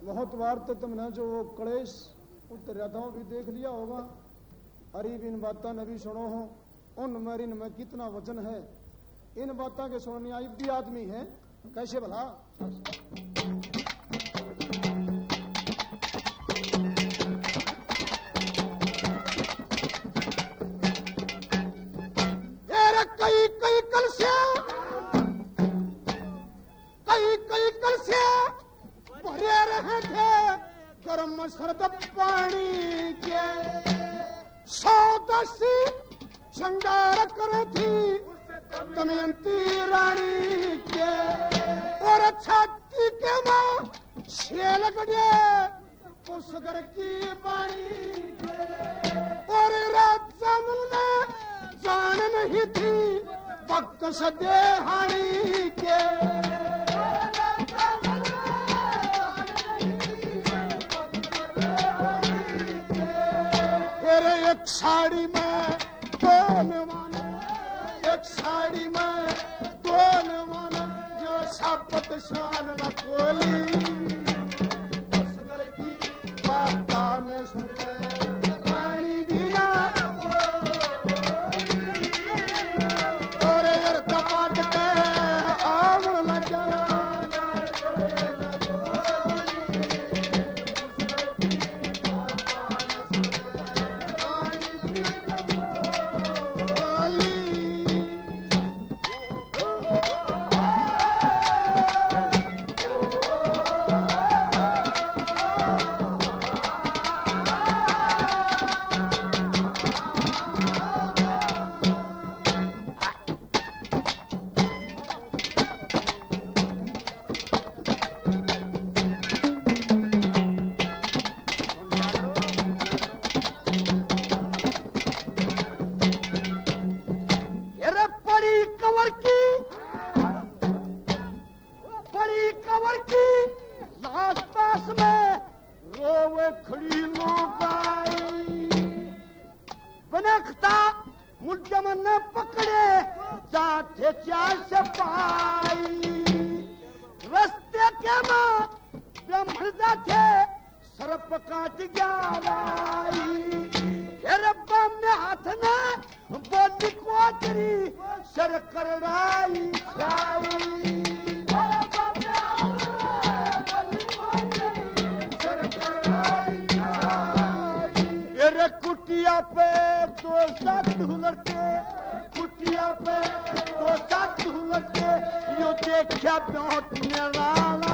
बहुत बार तो तुमने जो वो कलेश उतरा था भी देख लिया होगा। अरीब इन बातों ने भी सुनो हो, उन मरीन में कितना वजन है। इन बातों के सुनने आई भी आदमी है कैसे भला। कई कई कलसे भरे रहे थे गर्म सर्द पानी के। 110 श्रृंगार करे थी दमयंती रानी के। और छाती के मां छेल गड़े पुष्कर की बाणी के। और राजा ने जान नहीं थी भक्त सदे हानी के। एक साड़ी में दोने वाला, एक साड़ी में दोने वाला जो सापत शान न खोली। पुष्कर की बाता में सुनते पानी दिया। कुटिया पे दो साथ लड़के, कुटिया पे दो साथ लड़के, यो देखा ब्योट में लाला।